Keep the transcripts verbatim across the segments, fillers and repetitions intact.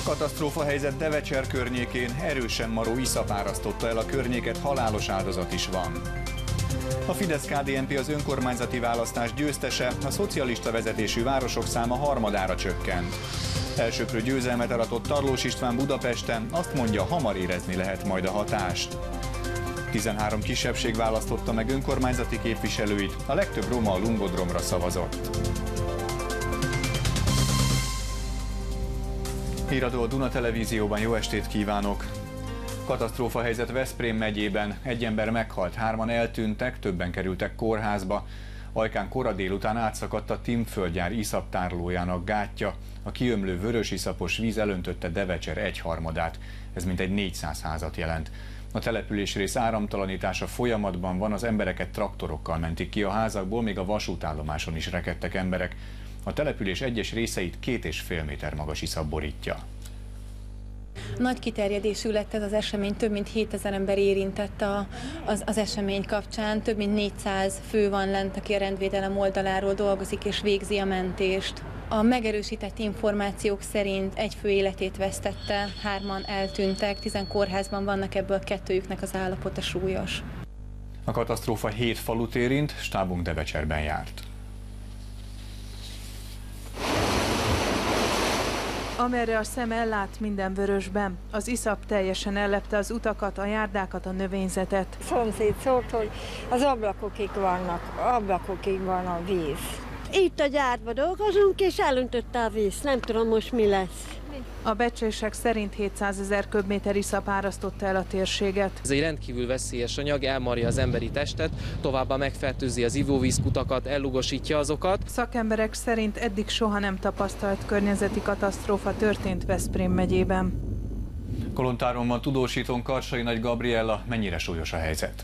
Katasztrófa helyzet Devecser környékén, erősen maró iszap árasztotta el a környéket, halálos áldozat is van. A Fidesz-ká dé en pé az önkormányzati választás győztese, a szocialista vezetésű városok száma harmadára csökkent. Elsöprő győzelmet aratott Tarlós István Budapesten, azt mondja, hamar érezni lehet majd a hatást. tizenhárom kisebbség választotta meg önkormányzati képviselőit, a legtöbb roma a Lungodromra szavazott. Híradó a Duna Televízióban, jó estét kívánok! Katasztrófa helyzet Veszprém megyében, egy ember meghalt, hárman eltűntek, többen kerültek kórházba. Ajkán kora délután átszakadt a Timbföldgyár iszaptárolójának gátja, a kiömlő vörös iszapos víz elöntötte Devecser egyharmadát, ez mintegy négyszáz házat jelent. A településrész áramtalanítása folyamatban van, az embereket traktorokkal mentik ki a házakból, még a vasútállomáson is rekedtek emberek. A település egyes részeit két és fél méter magas iszap borítja. Nagy kiterjedésű lett ez az esemény, több mint hétezer ember érintett a, az, az esemény kapcsán, több mint négyszáz fő van lent, aki a rendvédelem oldaláról dolgozik és végzi a mentést. A megerősített információk szerint egy fő életét vesztette, hárman eltűntek, tizen kórházban vannak, ebből kettőjüknek az állapota súlyos. A katasztrófa hét falut érint, stábunk Devecserben járt. Amerre a szem ellát, minden vörösben. Az iszap teljesen ellepte az utakat, a járdákat, a növényzetet. A szomszéd szólt, hogy az ablakokig vannak, ablakokig van a víz. Itt a gyárban dolgozunk, és elöntötte a víz. Nem tudom most mi lesz. A becslések szerint hétszázezer köbméter iszap árasztotta el a térséget. Ez egy rendkívül veszélyes anyag, elmarja az emberi testet, továbbá megfertőzi az ivóvízkutakat, ellugosítja azokat. Szakemberek szerint eddig soha nem tapasztalt környezeti katasztrófa történt Veszprém megyében. Kolontárommal tudósítónk Karsai Nagy Gabriella, mennyire súlyos a helyzet?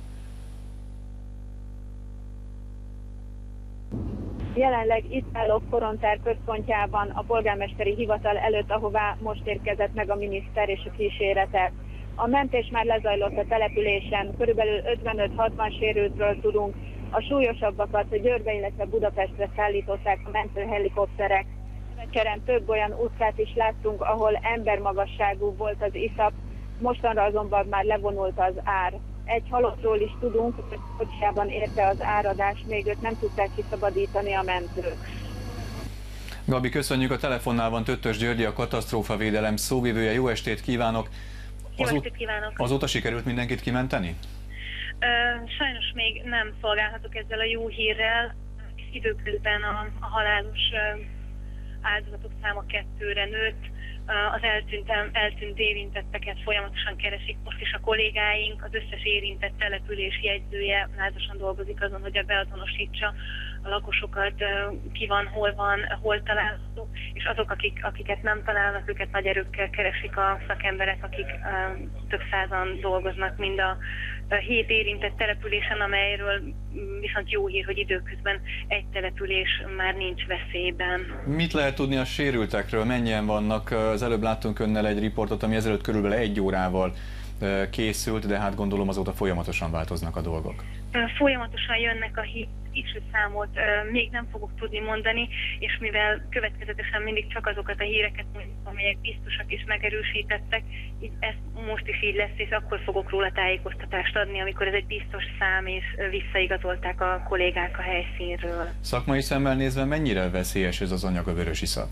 Jelenleg itt állok Kolontár központjában, a polgármesteri hivatal előtt, ahová most érkezett meg a miniszter és a kísérete. A mentés már lezajlott a településen, körülbelül ötvenöt-hatvan sérültről tudunk. A súlyosabbakat Győrbe, illetve Budapestre szállították a mentőhelikopterek. Devecserben több olyan utcát is láttunk, ahol embermagasságú volt az iszap, mostanra azonban már levonult az ár. Egy halottról is tudunk, hogy kocsijában érte az áradás, még őt nem tudták kiszabadítani a mentők. Gabi, köszönjük, a telefonnál van Töttös Györgyi, a katasztrófavédelem szóvivője. Jó estét kívánok! Jó estét kívánok! Azóta sikerült mindenkit kimenteni? Ö, sajnos még nem szolgálhatok ezzel a jó hírrel. Időközben a, a halálos áldozatok száma kettőre nőtt. Az eltűnt, eltűnt érintetteket folyamatosan keresik most is a kollégáink, az összes érintett település jegyzője lázasan dolgozik azon, hogy beazonosítsa a lakosokat, ki van, hol van, hol található, és azok, akik, akiket nem találnak, őket nagy erőkkel keresik a szakemberek, akik több százan dolgoznak mind a hét érintett településen, amelyről viszont jó hír, hogy időközben egy település már nincs veszélyben. Mit lehet tudni a sérültekről? Mennyien vannak? Az előbb láttunk önnel egy riportot, ami ezelőtt körülbelül egy órával készült, de hát gondolom azóta folyamatosan változnak a dolgok. Folyamatosan jönnek a hírek, végső számot még nem fogok tudni mondani, és mivel következetesen mindig csak azokat a híreket mondjuk, amelyek biztosak és megerősítettek, így ez most is így lesz, és akkor fogok róla tájékoztatást adni, amikor ez egy biztos szám, és visszaigazolták a kollégák a helyszínről. Szakmai szemmel nézve mennyire veszélyes ez az anyag, a vörös iszap?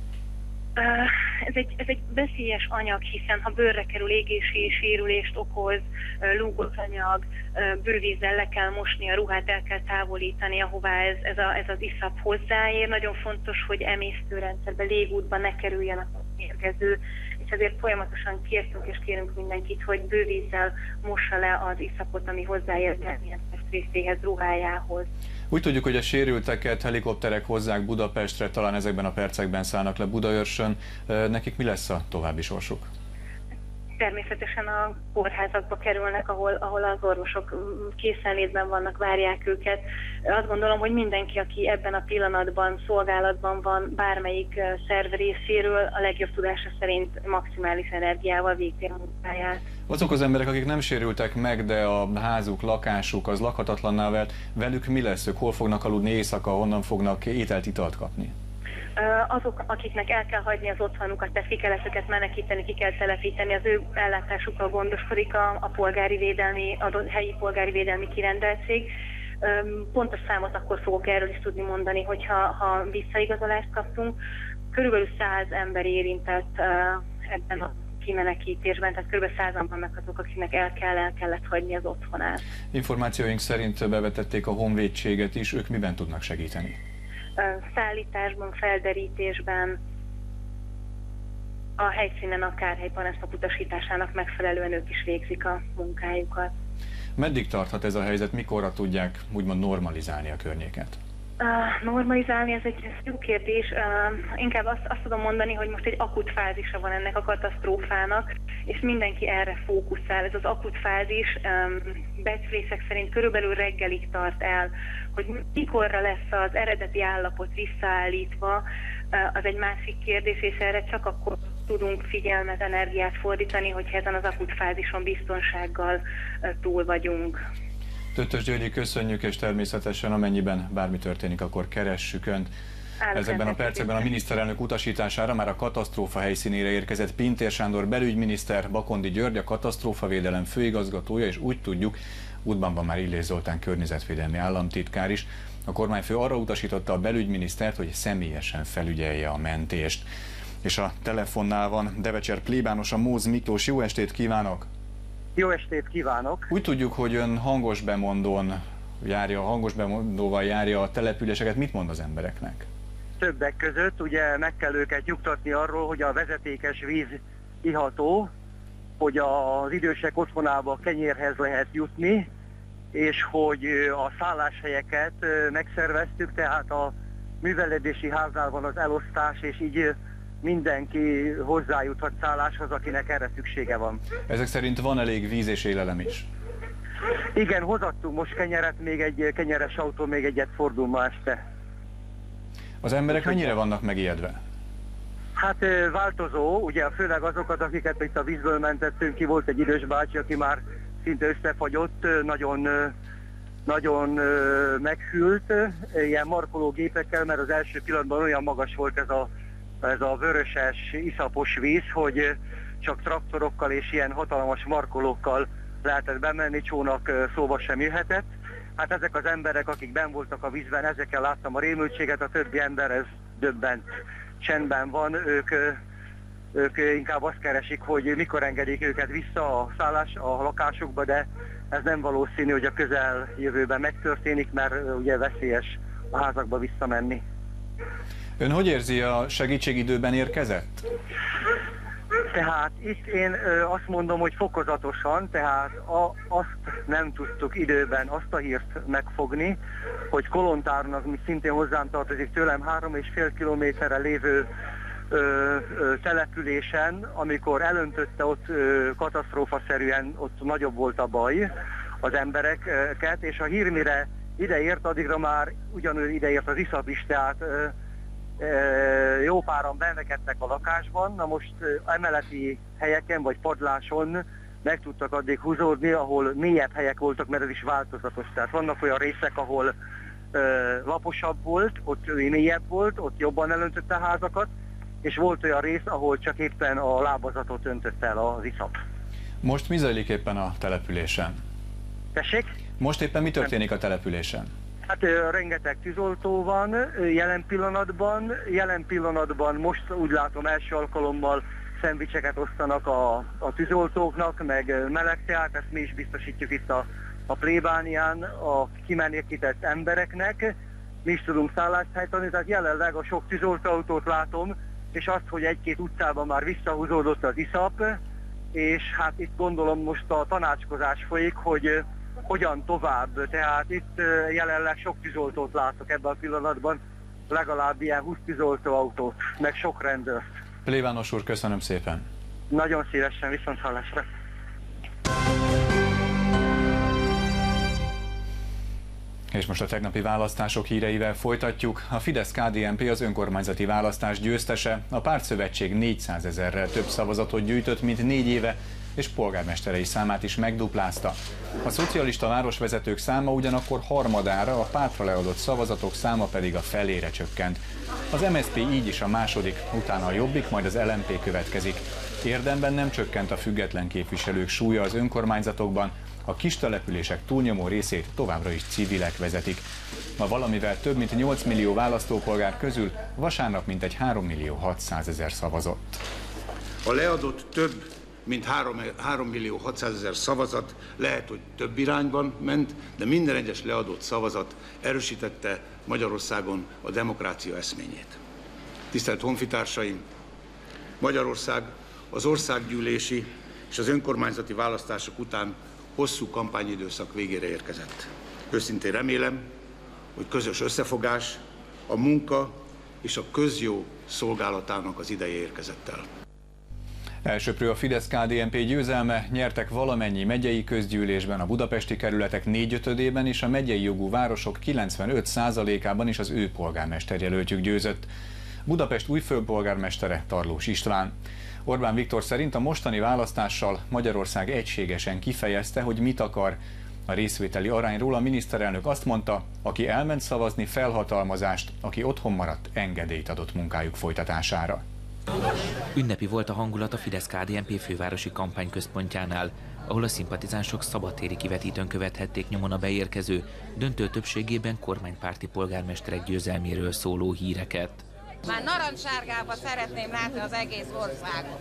Ez egy, ez egy veszélyes anyag, hiszen ha bőrre kerül, égési sérülést okoz, lúgos anyag, bővízzel le kell mosni, a ruhát el kell távolítani, ahová ez, ez, a, ez az iszap hozzáér. Nagyon fontos, hogy emésztőrendszerbe, légútban ne kerüljen a mérgező, és ezért folyamatosan kértünk és kérünk mindenkit, hogy bővízzel mossa le az iszapot, ami hozzáér bármilyen testrészéhez, ruhájához. Úgy tudjuk, hogy a sérülteket helikopterek hozzák Budapestre, talán ezekben a percekben szállnak le Budaörsön. Nekik mi lesz a további sorsuk? Természetesen a kórházakba kerülnek, ahol, ahol az orvosok készenlétben vannak, várják őket. Azt gondolom, hogy mindenki, aki ebben a pillanatban szolgálatban van, bármelyik szerv részéről, a legjobb tudása szerint maximális energiával végzi a munkáját. Azok az emberek, akik nem sérültek meg, de a házuk, lakásuk az lakhatatlanná vált, velük mi lesz? Ők hol fognak aludni éjszaka, honnan fognak ételt, italt kapni? Azok, akiknek el kell hagyni az otthonukat, tehát ki kell ezeket menekíteni, ki kell telepíteni, az ő ellátásukkal gondoskodik a, a polgári védelmi, a helyi polgári védelmi kirendeltség. Pontos számot akkor fogok erről is tudni mondani, hogyha ha visszaigazolást kaptunk. Körülbelül száz ember érintett ebben a kimenekítésben, tehát kb. százan vannak azok, akiknek el, kell, el kellett hagyni az otthonát. Információink szerint bevetették a honvédséget is, ők miben tudnak segíteni? Szállításban, felderítésben, a helyszínen a kárhely panaszok utasításának megfelelően ők is végzik a munkájukat. Meddig tarthat ez a helyzet, mikorra tudják úgymond normalizálni a környéket? Uh, normalizálni, ez egy jó kérdés. Uh, inkább azt, azt tudom mondani, hogy most egy akut fázisa van ennek a katasztrófának, és mindenki erre fókuszál. Ez az akut fázis um, becslések szerint körülbelül reggelig tart el, hogy mikorra lesz az eredeti állapot visszaállítva, uh, az egy másik kérdés, és erre csak akkor tudunk figyelmet, energiát fordítani, hogyha ezen az akut fázison biztonsággal uh, túl vagyunk. Tötös Györgyi, köszönjük, és természetesen amennyiben bármi történik, akkor keressük Önt. Ezekben a percekben a miniszterelnök utasítására már a katasztrófa helyszínére érkezett Pintér Sándor belügyminiszter, Bakondi György a katasztrófavédelem főigazgatója, és úgy tudjuk, útban van már Illés Zoltán környezetvédelmi államtitkár is. A kormányfő arra utasította a belügyminisztert, hogy személyesen felügyelje a mentést. És a telefonnál van Devecser plébános, a Móz Miklós. Jó estét kívánok! Jó estét kívánok! Úgy tudjuk, hogy ön hangos bemondón járja, hangos bemondóval járja a településeket. Mit mond az embereknek? Többek között ugye meg kell őket nyugtatni arról, hogy a vezetékes víz iható, hogy az idősek otthonába kenyérhez lehet jutni, és hogy a szálláshelyeket megszerveztük, tehát a művelődési háznál van az elosztás, és így mindenki hozzájuthat szálláshoz, akinek erre szüksége van. Ezek szerint van elég víz és élelem is? Igen, hozattunk most kenyeret, még egy kenyeres autó, még egyet fordul ma este. Az emberek mennyire vannak megijedve? Hát változó, ugye főleg azokat, akiket itt a vízből mentettünk ki, volt egy idős bácsi, aki már szinte összefagyott, nagyon, nagyon meghűlt, ilyen markológépekkel, mert az első pillanatban olyan magas volt ez a ez a vöröses, iszapos víz, hogy csak traktorokkal és ilyen hatalmas markolókkal lehetett bemenni, csónak szóba sem jöhetett. Hát ezek az emberek, akik benn voltak a vízben, ezekkel láttam a rémültséget, a többi ember ez döbbent, csendben van, ők, ők inkább azt keresik, hogy mikor engedik őket vissza a szállás, a lakásukba, de ez nem valószínű, hogy a közeljövőben megtörténik, mert ugye veszélyes a házakba visszamenni. Ön hogy érzi, a segítségidőben érkezett? Tehát itt én ö, azt mondom, hogy fokozatosan, tehát a, azt nem tudtuk időben azt a hírt megfogni, hogy Kolontárnak, mi szintén hozzám tartozik, tőlem három és fél kilométerre lévő ö, ö, településen, amikor elöntötte ott ö, katasztrófaszerűen, ott nagyobb volt a baj az embereket, és a hír mire ideért, addigra már ugyanúgy ideért az iszap is, tehát ö, jó páran benekedtek a lakásban, na most emeleti helyeken vagy padláson meg tudtak addig húzódni, ahol mélyebb helyek voltak, mert ez is változatos. Tehát vannak olyan részek, ahol ö, laposabb volt, ott mélyebb volt, ott jobban elöntötte a házakat, és volt olyan rész, ahol csak éppen a lábazatot öntötte el az iszap. Most mi zajlik éppen a településen? Tessék? Most éppen mi történik a településen? Hát rengeteg tűzoltó van jelen pillanatban. Jelen pillanatban most úgy látom első alkalommal szendvicseket osztanak a, a tűzoltóknak, meg meleg teát, ezt mi is biztosítjuk itt a, a plébánián a kimenekített embereknek. Mi is tudunk szálláshelyt adni, tehát jelenleg a sok tűzoltóautót látom, és azt, hogy egy-két utcában már visszahúzódott az iszap, és hát itt gondolom most a tanácskozás folyik, hogy hogyan tovább. Tehát itt jelenleg sok tűzoltót látok ebben a pillanatban, legalább ilyen húsz tűzoltóautót, meg sok rendőrt. Plébános úr, köszönöm szépen. Nagyon szívesen, viszonthallásra. És most a tegnapi választások híreivel folytatjuk. A Fidesz-ká dé en pé az önkormányzati választás győztese. A pártszövetség négyszázezerrel több szavazatot gyűjtött, mint négy éve, és polgármesterei számát is megduplázta. A szocialista városvezetők száma ugyanakkor harmadára, a pártra leadott szavazatok száma pedig a felére csökkent. Az em es zé pé így is a második, utána a Jobbik, majd az el em pé következik. Érdemben nem csökkent a független képviselők súlya az önkormányzatokban, a kis települések túlnyomó részét továbbra is civilek vezetik. Ma valamivel több mint nyolc millió választópolgár közül vasárnap mintegy három millió hatszázezer szavazott. A leadott több mint három millió hatszázezer szavazat lehet, hogy több irányban ment, de minden egyes leadott szavazat erősítette Magyarországon a demokrácia eszményét. Tisztelt honfitársaim! Magyarország az országgyűlési és az önkormányzati választások után hosszú kampányidőszak végére érkezett. Őszintén remélem, hogy közös összefogás, a munka és a közjó szolgálatának az ideje érkezett el. Elsöprő a Fidesz-ká dé en pé győzelme, nyertek valamennyi megyei közgyűlésben, a budapesti kerületek négyötödében és a megyei jogú városok kilencvenöt százalékában is az ő polgármesterjelöltjük győzött. Budapest új főpolgármestere Tarlós István. Orbán Viktor szerint a mostani választással Magyarország egységesen kifejezte, hogy mit akar. A részvételi arányról a miniszterelnök azt mondta, aki elment szavazni, felhatalmazást, aki otthon maradt, engedélyt adott munkájuk folytatására. Ünnepi volt a hangulat a Fidesz-ká dé en pé fővárosi kampányközpontjánál, ahol a szimpatizánsok szabadtéri kivetítőn követhették nyomon a beérkező, döntő többségében kormánypárti polgármesterek győzelméről szóló híreket. Már narancssárgába szeretném látni az egész országot.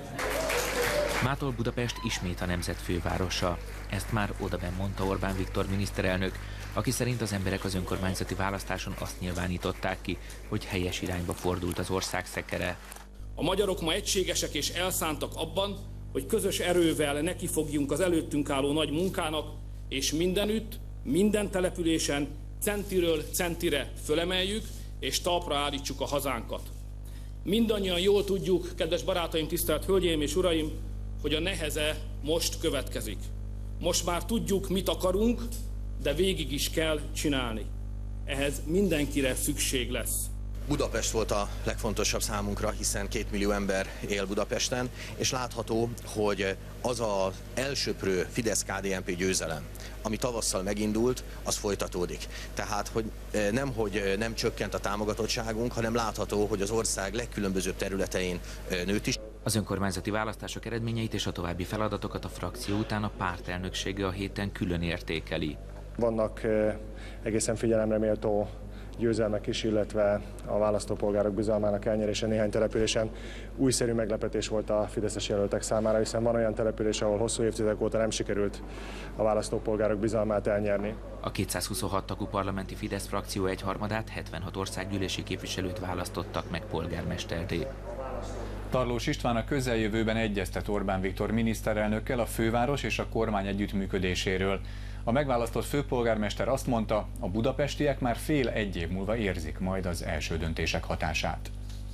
Mától Budapest ismét a nemzet fővárosa. Ezt már odaben mondta Orbán Viktor miniszterelnök, aki szerint az emberek az önkormányzati választáson azt nyilvánították ki, hogy helyes irányba fordult az ország szekere. A magyarok ma egységesek és elszántak abban, hogy közös erővel nekifogjunk az előttünk álló nagy munkának, és mindenütt, minden településen centiről centire fölemeljük, és talpra állítsuk a hazánkat. Mindannyian jól tudjuk, kedves barátaim, tisztelt hölgyeim és uraim, hogy a neheze most következik. Most már tudjuk, mit akarunk, de végig is kell csinálni. Ehhez mindenkire szükség lesz. Budapest volt a legfontosabb számunkra, hiszen két millió ember él Budapesten, és látható, hogy az az elsöprő Fidesz-ká dé en pé győzelem, ami tavasszal megindult, az folytatódik. Tehát, hogy nem, hogy nem csökkent a támogatottságunk, hanem látható, hogy az ország legkülönbözőbb területein nőtt is. Az önkormányzati választások eredményeit és a további feladatokat a frakció után a pártelnöksége a héten külön értékeli. Vannak egészen figyelemre méltó győzelmek is, illetve a választópolgárok bizalmának elnyerése néhány településen újszerű meglepetés volt a fideszes jelöltek számára, hiszen van olyan település, ahol hosszú évtizedek óta nem sikerült a választópolgárok bizalmát elnyerni. A kétszázhuszonhat tagú parlamenti Fidesz frakció egyharmadát, hetvenhat országgyűlési képviselőt választottak meg polgármesterré. Tarlós István a közeljövőben egyeztet Orbán Viktor miniszterelnökkel a főváros és a kormány együttműködéséről. A megválasztott főpolgármester azt mondta, a budapestiek már fél egy év múlva érzik majd az első döntések hatását.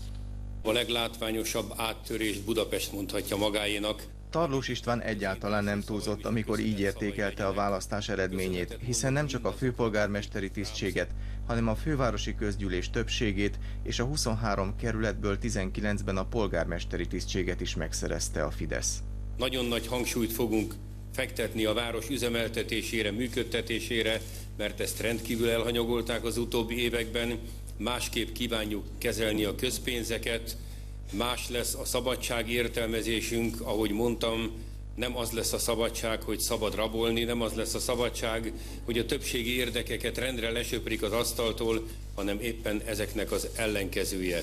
A leglátványosabb áttörést Budapest mondhatja magáénak. Tarlós István egyáltalán nem túlzott, amikor így értékelte a választás eredményét, hiszen nem csak a főpolgármesteri tisztséget, hanem a fővárosi közgyűlés többségét és a huszonhárom kerületből tizenkilencben a polgármesteri tisztséget is megszerezte a Fidesz. Nagyon nagy hangsúlyt fogunk fektetni a város üzemeltetésére, működtetésére, mert ezt rendkívül elhanyagolták az utóbbi években. Másképp kívánjuk kezelni a közpénzeket, más lesz a szabadság értelmezésünk, ahogy mondtam, nem az lesz a szabadság, hogy szabad rabolni, nem az lesz a szabadság, hogy a többségi érdekeket rendre lesöprik az asztaltól, hanem éppen ezeknek az ellenkezője.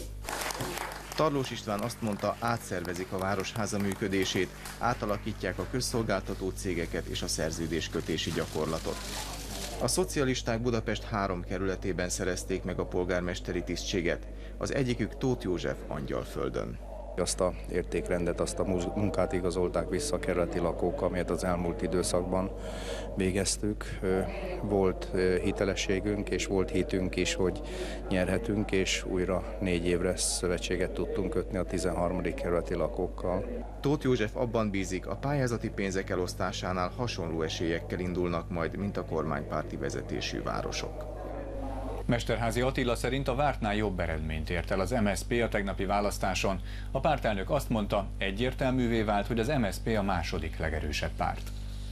Tarlós István azt mondta, átszervezik a Városháza működését, átalakítják a közszolgáltató cégeket és a szerződéskötési gyakorlatot. A szocialisták Budapest három kerületében szerezték meg a polgármesteri tisztséget, az egyikük Tóth József Angyalföldön. Azt a értékrendet, azt a munkát igazolták vissza a kerületi lakók, amelyet az elmúlt időszakban végeztük. Volt hitelességünk és volt hitünk is, hogy nyerhetünk, és újra négy évre szövetséget tudtunk kötni a tizenharmadik kerületi lakókkal. Tóth József abban bízik, a pályázati pénzek elosztásánál hasonló esélyekkel indulnak majd, mint a kormánypárti vezetésű városok. Mesterházy Attila szerint a vártnál jobb eredményt ért el az em es zé pé a tegnapi választáson. A pártelnök azt mondta, egyértelművé vált, hogy az em es zé pé a második legerősebb párt.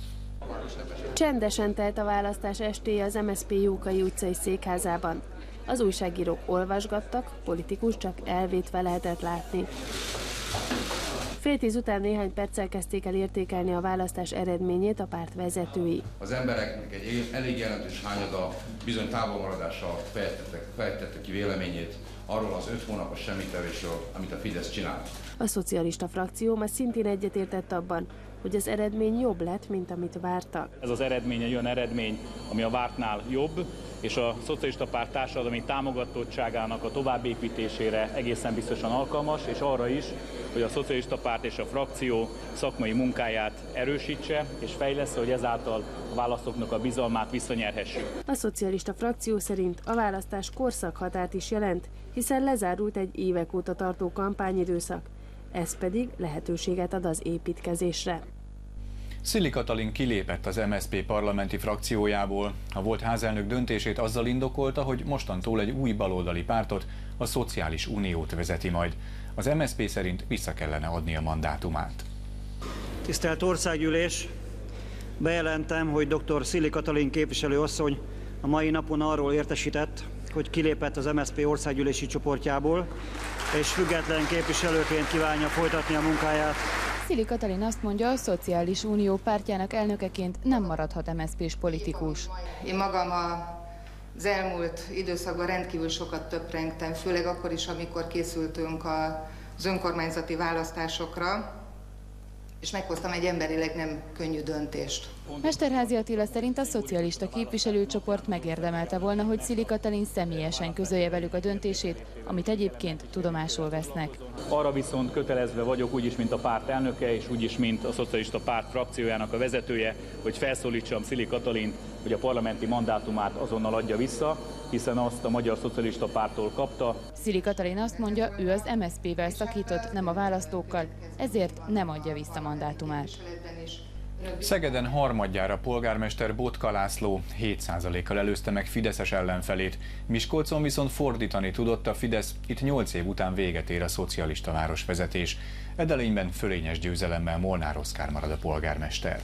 Csendesen telt a választás estéje az em es zé pé Jókai utcai székházában. Az újságírók olvasgattak, politikus csak elvétve lehetett látni. Fél tíz után néhány perccel kezdték el értékelni a választás eredményét a párt vezetői. Az embereknek egy elég jelentős hányada bizony távolmaradással fejtette, fejtette ki véleményét arról az öt hónapos semmitevésről, amit a Fidesz csinált. A szocialista frakció már szintén egyetértett abban, hogy az eredmény jobb lett, mint amit vártak. Ez az eredmény egy olyan eredmény, ami a vártnál jobb, és a szocialista párt társadalmi támogatottságának a továbbépítésére egészen biztosan alkalmas, és arra is, hogy a szocialista párt és a frakció szakmai munkáját erősítse és fejlessze, hogy ezáltal a választóknak a bizalmát visszanyerhessük. A szocialista frakció szerint a választás korszakhatárt is jelent, hiszen lezárult egy évek óta tartó kampányidőszak, ez pedig lehetőséget ad az építkezésre. Szili Katalin kilépett az em es zé pé parlamenti frakciójából. A volt házelnök döntését azzal indokolta, hogy mostantól egy új baloldali pártot, a Szociális Uniót vezeti majd. Az em es zé pé szerint vissza kellene adni a mandátumát. Tisztelt Országgyűlés! Bejelentem, hogy dr. Szili Katalin képviselőasszony a mai napon arról értesített, hogy kilépett az em es zé pé országgyűlési csoportjából, és független képviselőként kívánja folytatni a munkáját. Szili Katalin azt mondja, a Szociális Unió pártjának elnökeként nem maradhat em es zé pés politikus. Én magam az elmúlt időszakban rendkívül sokat töprengtem, főleg akkor is, amikor készültünk az önkormányzati választásokra, és meghoztam egy emberileg nem könnyű döntést. Mesterházy Attila szerint a szocialista képviselőcsoport megérdemelte volna, hogy Szili Katalin személyesen közölje velük a döntését, amit egyébként tudomásul vesznek. Arra viszont kötelezve vagyok, úgyis, mint a párt elnöke, és úgyis, mint a szocialista párt frakciójának a vezetője, hogy felszólítsam Szili Katalint, hogy a parlamenti mandátumát azonnal adja vissza, hiszen azt a Magyar Szocialista Párttól kapta. Szili Katalin azt mondja, ő az em es zé pével szakított, nem a választókkal, ezért nem adja vissza mandátumát. Szegeden harmadjára polgármester Botka László hét százalékkal előzte meg fideszes ellenfelét. Miskolcon viszont fordítani tudott a Fidesz, itt nyolc év után véget ér a szocialista városvezetés. Edelényben fölényes győzelemmel Molnár Oszkár marad a polgármester.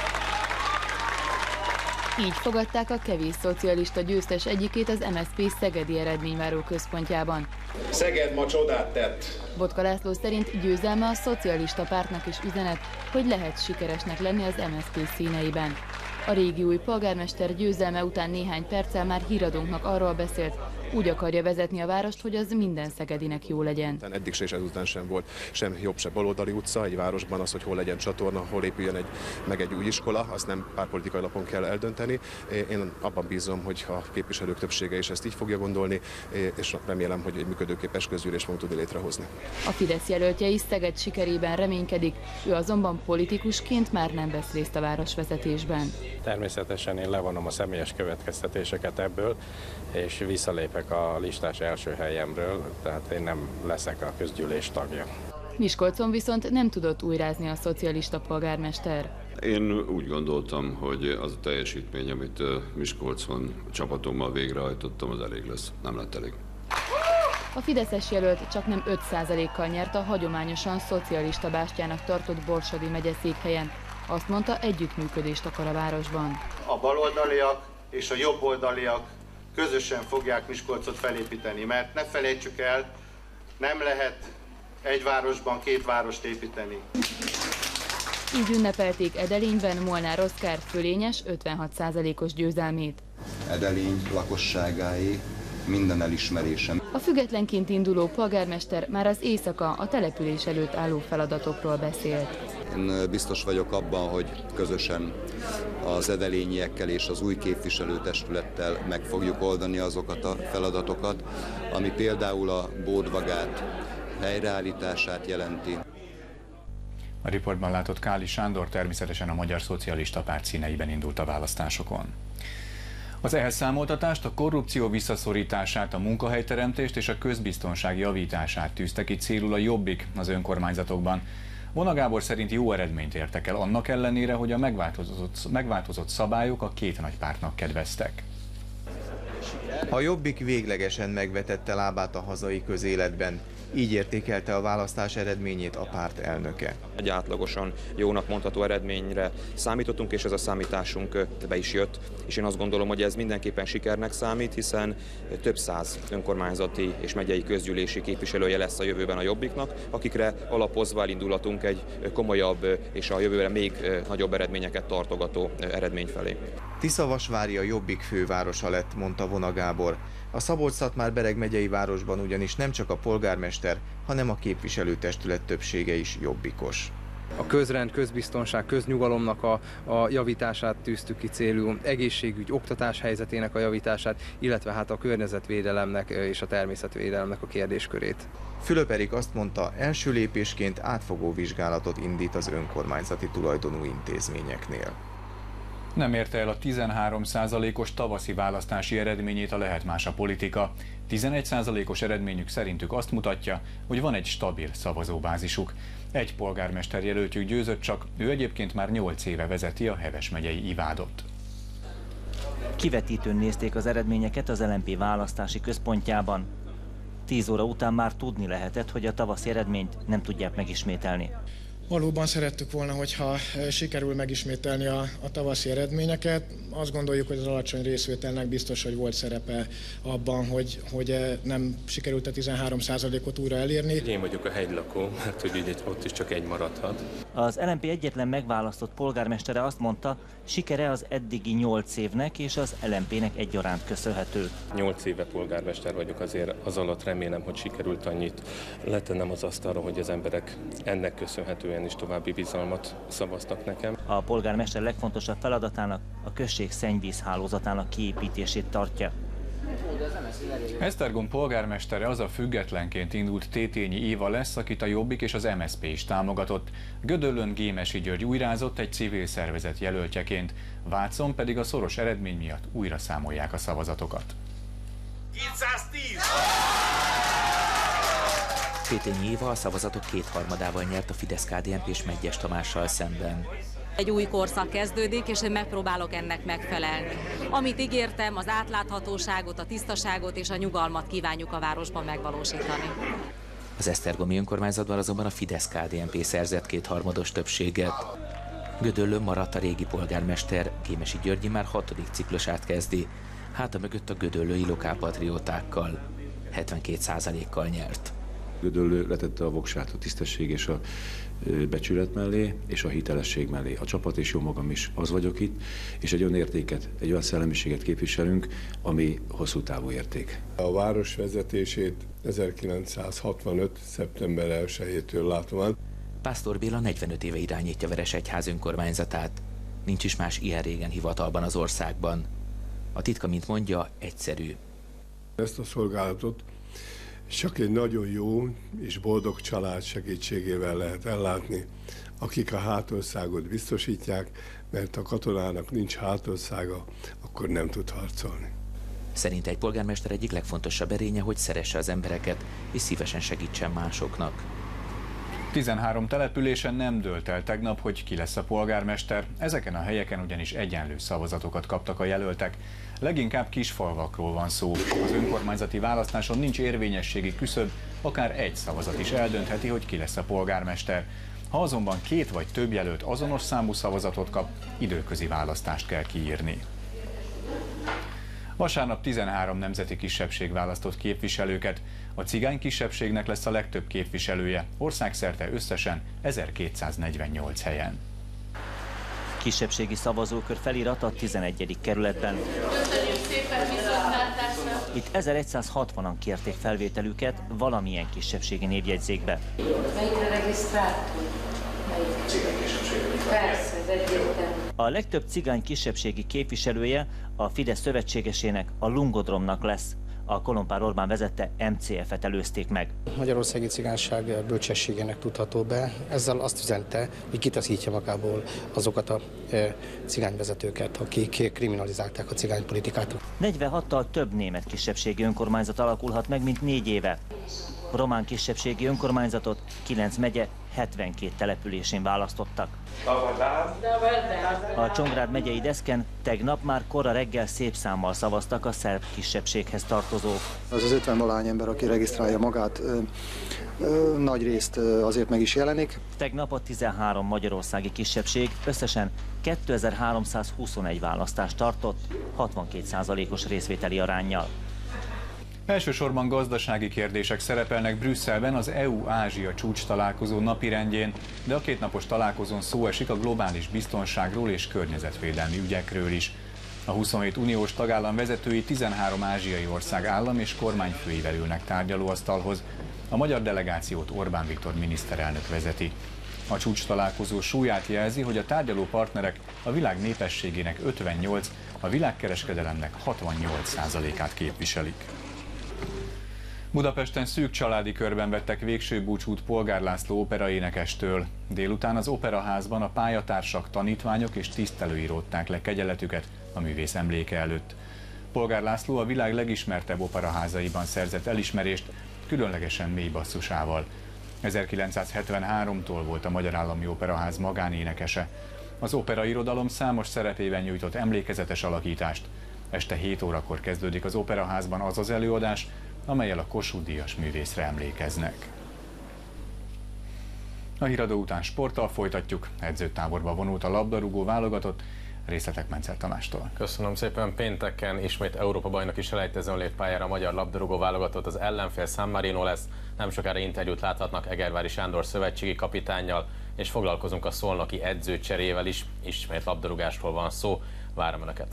Így fogadták a kevés szocialista győztes egyikét az em es zé pé szegedi eredményváró központjában. Szeged ma csodát tett. Botka László szerint győzelme a szocialista pártnak is üzenet, hogy lehet sikeresnek lenni az em es zé pé színeiben. A régi új polgármester győzelme után néhány perccel már híradónknak arról beszélt, úgy akarja vezetni a várost, hogy az minden szegedinek jó legyen. Eddig se és ezután sem volt sem jobb, se baloldali utca egy városban, az, hogy hol legyen csatorna, hol épüljön egy, meg egy új iskola, azt nem pártpolitikai alapon kell eldönteni. Én abban bízom, hogy a képviselők többsége is ezt így fogja gondolni, és remélem, hogy egy működőképes közgyűlés fogunk tudni létrehozni. A Fidesz jelöltje is Szeged sikerében reménykedik, ő azonban politikusként már nem vesz részt a városvezetésben. Természetesen én levonom a személyes következtetéseket ebből, és visszalépek a listás első helyemről, tehát én nem leszek a közgyűlés tagja. Miskolcon viszont nem tudott újrázni a szocialista polgármester. Én úgy gondoltam, hogy az a teljesítmény, amit Miskolcon csapatommal végrehajtottam, az elég lesz. Nem lett elég. A fideszes jelölt csaknem öt százalékkal nyert a hagyományosan szocialista bástyának tartott Borsodi megye székhelyen. Azt mondta, együttműködést akar a városban. A baloldaliak és a jobboldaliak közösen fogják Miskolcot felépíteni, mert ne felejtsük el, nem lehet egy városban két várost építeni. Így ünnepelték Edelényben Molnár Oszkár fölényes ötvenhat százalékos győzelmét. Edelény lakosságáé minden elismerésem. A függetlenként induló polgármester már az éjszaka a település előtt álló feladatokról beszélt. Én biztos vagyok abban, hogy közösen az edelényiekkel és az új képviselőtestülettel meg fogjuk oldani azokat a feladatokat, ami például a Bódvagát helyreállítását jelenti. A riportban látott Káli Sándor természetesen a Magyar Szocialista Párt színeiben indult a választásokon. Az elszámoltatást, a korrupció visszaszorítását, a munkahelyteremtést és a közbiztonság javítását tűzte ki célul a Jobbik az önkormányzatokban. Vona Gábor szerint jó eredményt értek el, annak ellenére, hogy a megváltozott, megváltozott szabályok a két nagy pártnak kedveztek. A Jobbik véglegesen megvetette lábát a hazai közéletben. Így értékelte a választás eredményét a párt elnöke. Egy átlagosan jónak mondható eredményre számítottunk, és ez a számításunk be is jött. És én azt gondolom, hogy ez mindenképpen sikernek számít, hiszen több száz önkormányzati és megyei közgyűlési képviselője lesz a jövőben a Jobbiknak, akikre alapozva elindulatunk egy komolyabb és a jövőre még nagyobb eredményeket tartogató eredmény felé. Tiszavasvári a Jobbik fővárosa lett, mondta Vona Gábor. A Szabolcs-Szatmár-Bereg megyei városban ugyanis nem csak a polgármester, hanem a képviselőtestület többsége is jobbikos. A közrend, közbiztonság, köznyugalomnak a, a javítását tűztük ki célul, egészségügy, oktatás helyzetének a javítását, illetve hát a környezetvédelemnek és a természetvédelemnek a kérdéskörét. Fülöp Erik azt mondta, első lépésként átfogó vizsgálatot indít az önkormányzati tulajdonú intézményeknél. Nem érte el a tizenhárom százalékos tavaszi választási eredményét a Lehet Más a politika. tizenegy százalékos eredményük szerintük azt mutatja, hogy van egy stabil szavazóbázisuk. Egy polgármester jelöltjük győzött, csak ő egyébként már nyolc éve vezeti a Heves megyei Ivádot. Kivetítőn nézték az eredményeket az el em pé választási központjában. Tíz óra után már tudni lehetett, hogy a tavaszi eredményt nem tudják megismételni. Valóban szerettük volna, hogyha sikerül megismételni a, a tavaszi eredményeket. Azt gondoljuk, hogy az alacsony részvételnek biztos, hogy volt szerepe abban, hogy, hogy nem sikerült a tizenhárom százalékot újra elérni. Én vagyok a hegylakó, hát hogy így ott is csak egy maradhat. Az el em pé egyetlen megválasztott polgármestere azt mondta, sikere az eddigi nyolc évnek és az el em pének egyaránt köszönhető. Nyolc éve polgármester vagyok, azért az alatt remélem, hogy sikerült annyit letennem az asztalra, hogy az emberek ennek köszönhetően is további bizalmat szavaztak nekem. A polgármester legfontosabb feladatának a község szennyvízhálózatának kiépítését tartja. Esztergom polgármestere az a függetlenként indult Tétényi Éva lesz, akit a Jobbik és az em es zé pé is támogatott. Gödöllőn Gémesi György újrázott egy civil szervezet jelöltjeként, Vácon pedig a szoros eredmény miatt újra számolják a szavazatokat. kétszáztíz! Tétényi Éva a szavazatok kétharmadával nyert a Fidesz-ká dé en pés Medgyes Tamással szemben. Egy új korszak kezdődik, és én megpróbálok ennek megfelelni. Amit ígértem, az átláthatóságot, a tisztaságot és a nyugalmat kívánjuk a városban megvalósítani. Az esztergomi önkormányzatban azonban a Fidesz-ká dé en pé szerzett kétharmados többséget. Gödöllőn maradt a régi polgármester, Gémesi Györgyi már hatodik ciklusát kezdi, háta mögött a gödöllői lokálpatriótákkal. hetvenkét százalékkal nyert. Gödöllő letette a voksát a tisztesség és a becsület mellé, és a hitelesség mellé. A csapat és jó magam is az vagyok itt, és egy olyan értéket, egy olyan szellemiséget képviselünk, ami hosszú távú érték. A város vezetését ezerkilencszázhatvanöt. szeptember elsejétől látom át. Pásztor Béla negyvenöt éve irányítja Veresegyház önkormányzatát. Nincs is más ilyen régen hivatalban az országban. A titka, mint mondja, egyszerű. Ezt a szolgálatot csak egy nagyon jó és boldog család segítségével lehet ellátni, akik a hátországot biztosítják, mert a katonának nincs hátországa, akkor nem tud harcolni. Szerint egy polgármester egyik legfontosabb erénye, hogy szeresse az embereket és szívesen segítsen másoknak. tizenhárom településen nem dőlt el tegnap, hogy ki lesz a polgármester. Ezeken a helyeken ugyanis egyenlő szavazatokat kaptak a jelöltek. Leginkább kisfalvakról van szó. Az önkormányzati választáson nincs érvényességi küszöb, akár egy szavazat is eldöntheti, hogy ki lesz a polgármester. Ha azonban két vagy több jelölt azonos számú szavazatot kap, időközi választást kell kiírni. Vasárnap tizenhárom nemzeti kisebbség választott képviselőket. A cigány kisebbségnek lesz a legtöbb képviselője, országszerte összesen ezerkétszáznegyvennyolc helyen. Kisebbségi szavazókör felirat a tizenegyedik kerületben. Itt ezeregyszázhatvanan kérték felvételüket valamilyen kisebbségi névjegyzékbe. Melyikre regisztráltunk? Persze, ez egyértelmű. A legtöbb cigány kisebbségi képviselője a Fidesz szövetségesének, a Lungodromnak lesz. A Kolompár Orbán vezette em cé ef-et előzték meg. Magyarországi cigányság bölcsességének tudható be. Ezzel azt üzente, hogy kitaszítja magából azokat a e, cigányvezetőket, akik kriminalizálták a cigánypolitikát. negyvenhattal több német kisebbségi önkormányzat alakulhat meg, mint négy éve. Román kisebbségi önkormányzatot kilenc megye, hetvenkét településén választottak. A Csongrád megyei deszken tegnap már kora reggel szép számmal szavaztak a szerb kisebbséghez tartozók. Az az ötven-valahány ember, aki regisztrálja magát, ö, ö, nagy részt azért meg is jelenik. Tegnap a tizenhárom magyarországi kisebbség összesen kétezer-háromszázhuszonegy választást tartott, hatvankét százalékos részvételi aránnyal. Elsősorban gazdasági kérdések szerepelnek Brüsszelben az é u-Ázsia csúcs találkozó napirendjén, de a kétnapos találkozón szó esik a globális biztonságról és környezetvédelmi ügyekről is. A huszonhét uniós tagállam vezetői tizenhárom ázsiai ország állam és kormányfőivel ülnek tárgyalóasztalhoz. A magyar delegációt Orbán Viktor miniszterelnök vezeti. A csúcs találkozó súlyát jelzi, hogy a tárgyaló partnerek a világ népességének ötvennyolc, a világkereskedelemnek hatvannyolc százalékát képviselik. Budapesten szűk családi körben vettek végső búcsút Polgár László operaénekestől. Délután az operaházban a pályatársak, tanítványok és tisztelői rótták le kegyeletüket a művész emléke előtt. Polgár László a világ legismertebb operaházaiban szerzett elismerést különlegesen mély basszusával. ezerkilencszázhetvenháromtól volt a Magyar Állami Operaház magánénekese. Az operairodalom számos szerepében nyújtott emlékezetes alakítást. Este hét órakor kezdődik az operaházban az az előadás, amellyel a Kossuth-díjas művészre emlékeznek. A híradó után sporttal folytatjuk, edzőtáborba vonult a labdarúgó válogatott, részletek Mencer Tamástól. Köszönöm szépen, pénteken ismét Európa-bajnoki selejtezőn lép pályára a magyar labdarúgó válogatott, az ellenfél San Marino lesz, nem sokára interjút láthatnak Egervári Sándor szövetségi kapitánnyal, és foglalkozunk a szolnoki edzőcserével is, ismét labdarúgásról van szó, várom Önöket.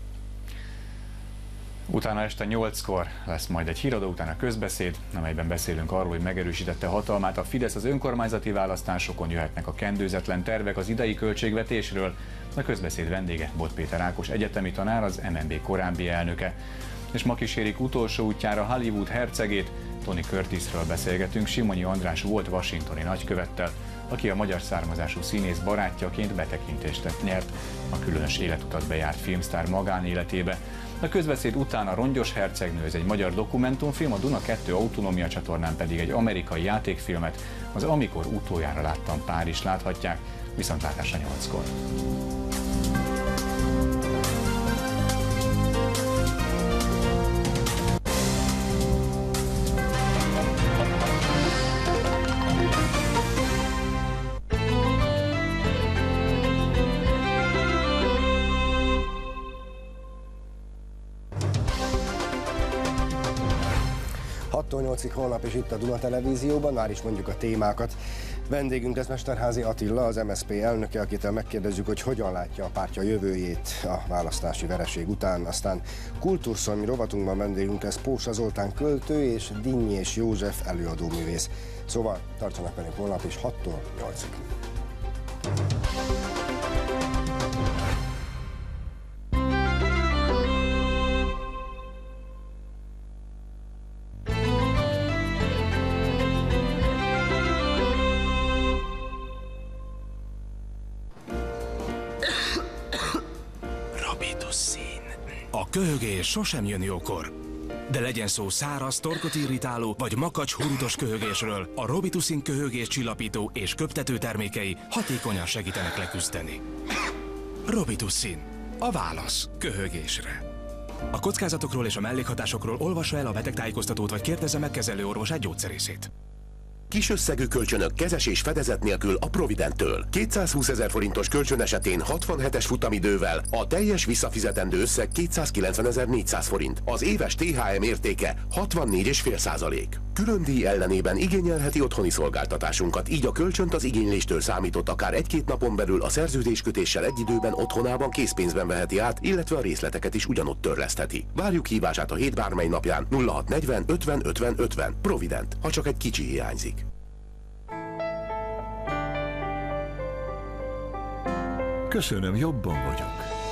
Utána este nyolckor lesz majd egy híradó, utána közbeszéd, amelyben beszélünk arról, hogy megerősítette hatalmát a Fidesz az önkormányzati választásokon, jöhetnek a kendőzetlen tervek az idei költségvetésről. A közbeszéd vendége Bot Péter Ákos egyetemi tanár, az em en bé korábbi elnöke. És ma kísérik utolsó útjára Hollywood hercegét, Tony Curtisről beszélgetünk Simonyi András volt washingtoni nagykövettel, aki a magyar származású színész barátjaként betekintést nyert a különös életutat bejárt filmsztár magánéletébe. A közbeszéd után a Rongyos hercegnő, ez egy magyar dokumentumfilm, a Duna kettő autonómia csatornán pedig egy amerikai játékfilmet, az Amikor utoljára láttam Párizst láthatják, viszontlátásra nyolckor. hattól nyolcig holnap is itt a Duna Televízióban, már is mondjuk a témákat. Vendégünk lesz Mesterházy Attila, az em es zé pé elnöke, akitől megkérdezzük, hogy hogyan látja a pártja jövőjét a választási vereség után. Aztán kultúrszormi rovatunkban vendégünk lesz Pósa Zoltán költő és Dinnyés József előadóművész. Szóval tartsanak velünk holnap is hattól nyolcig. A köhögés sosem jön jókor. De legyen szó száraz, torkot irritáló vagy makacs hurutos köhögésről, a Robitussin köhögés csillapító és köptető termékei hatékonyan segítenek leküzdeni. Robitussin, a válasz köhögésre. A kockázatokról és a mellékhatásokról olvassa el a betegtájékoztatót vagy kérdezze meg kezelőorvosát, gyógyszerészét. Kis összegű kölcsönök kezes és fedezet nélkül a Providenttől. kétszázhúszezer forintos kölcsön esetén hatvanhetes futamidővel a teljes visszafizetendő összeg kétszázkilencvenezer-négyszáz forint. Az éves té há em értéke hatvannégy egész öt százalék. Külön díj ellenében igényelheti otthoni szolgáltatásunkat, így a kölcsönt az igényléstől számított akár egy-két napon belül a szerződéskötéssel egy időben otthonában készpénzben veheti át, illetve a részleteket is ugyanott törlesztheti. Várjuk hívását a hét bármely napján nulla hat negyven ötven ötven ötven. Provident, ha csak egy kicsi hiányzik. Köszönöm, jobban vagyok.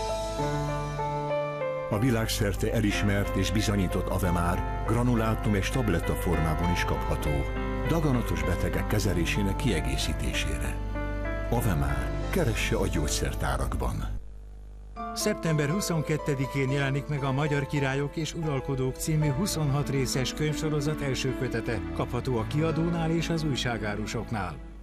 A világszerte elismert és bizonyított Avemár granulátum és tabletta formában is kapható, daganatos betegek kezelésének kiegészítésére. Avemár, keresse a gyógyszertárakban. szeptember huszonkettedikén jelenik meg a Magyar Királyok és Uralkodók című huszonhat részes könyvsorozat első kötete, kapható a kiadónál és az újságárusoknál.